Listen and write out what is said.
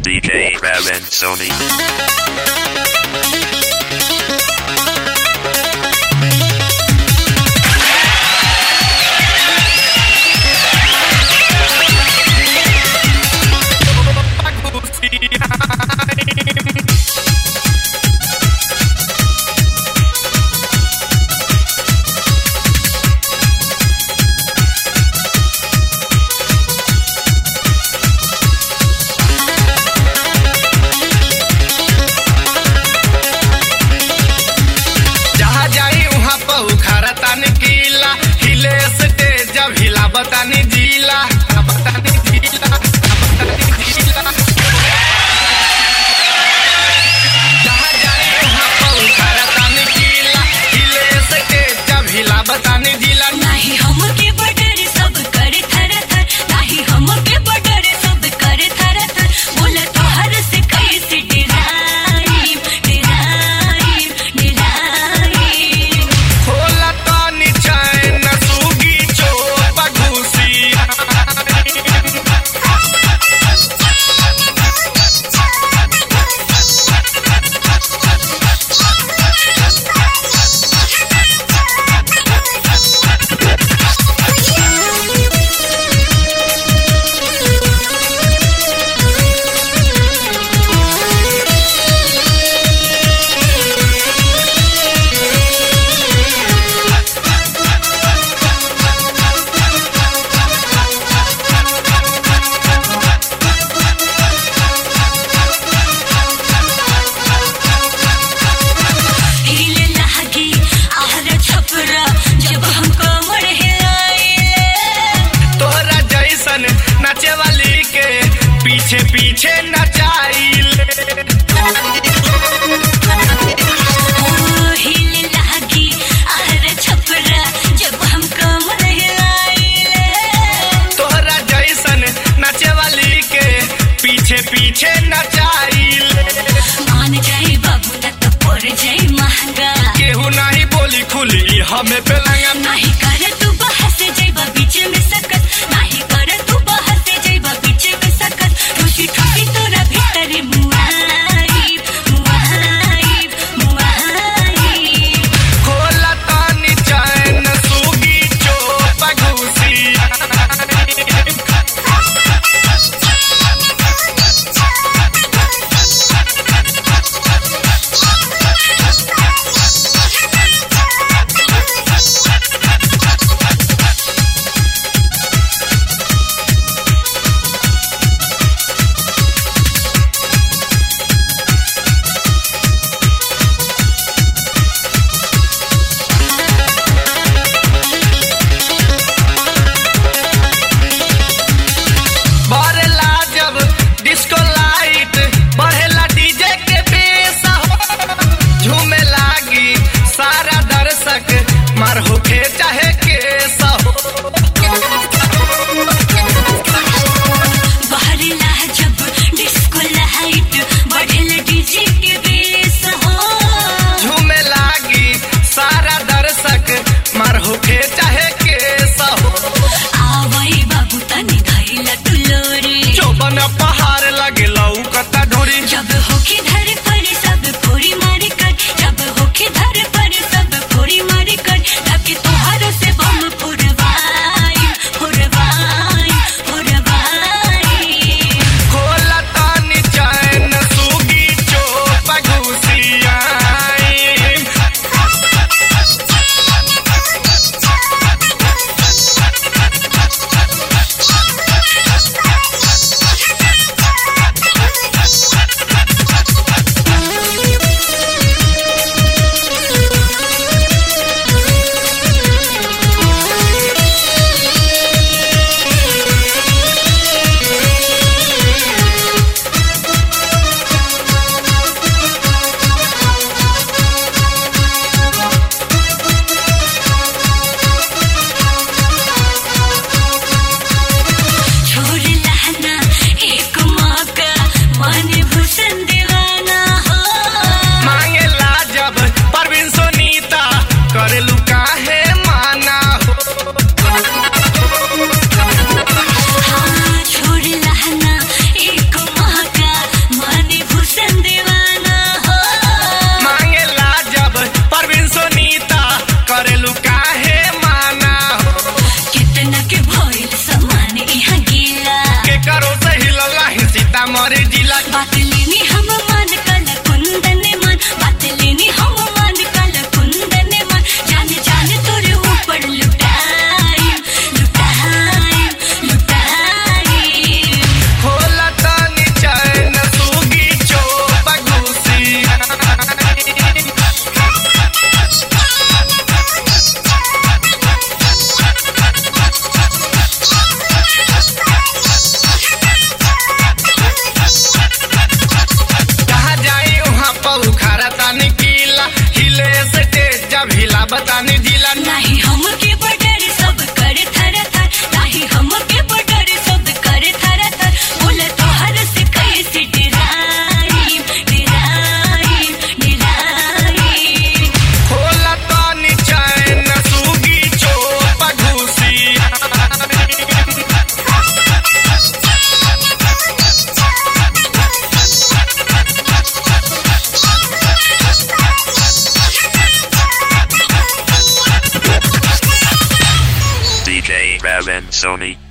DJ Raven Sony. बतानी जिला बतानी जिला बतानी जिला जहाँ जाए वहाँ पर खरतानी जिला हिले सके जब हिला बतानी जिला नाही हम के बडर सब करे थर थर नाही हम के बडर सब करे थर थर बोला तो हर से कैसे डिराई डिराई डिराई खोला तो निचाए न सूगी चोप घुसी हिले लागी आहर छपरा जब हमको मर हिलाइले तोहरा जैसन नाचे वाली के पीछे पीछे नचाइले हिले लागी आहर छपरा जब हमको मर हिलाइले तोहरा जैसन नाचे वाली के पीछे पीछे नचाइले मान जाए बाबू न तो पड़ जाए महंगा केहू नहीं बोली खुली हमें पे लंगा नाही कर तू बाहर से जाइबा बीच में सकत नाही कर तू बाहर से जाइबा बीच में सकत ठोसी ठोसी तोरा भीतर मुआई मुआई मुआई खोला तानी चैन सूगी चोप घुसी बढ़ेला जब डिस्को लाइट बढ़ेला डीजे के बेस हो झूमे लागी सारा दर्शक मार होके चाहे केस हो बहरला जब डिस्को लाइट बढ़ेला डीजे के बेस हो झूमे लागी सारा दर्शक मार होके चाहे केस हो आवई बाबू तनी धइला तुलोरी चौबन पहाड़ लगे लौकता ढोरी जब होके धर पर सब फोरी मार कर जब होके धर पर सब फोरी मार कर तब तोहार से बम फुरवाई फुरवाई फुरवाई खोला तानी चैन सूगी चोप घुसी आई Bell and Sony.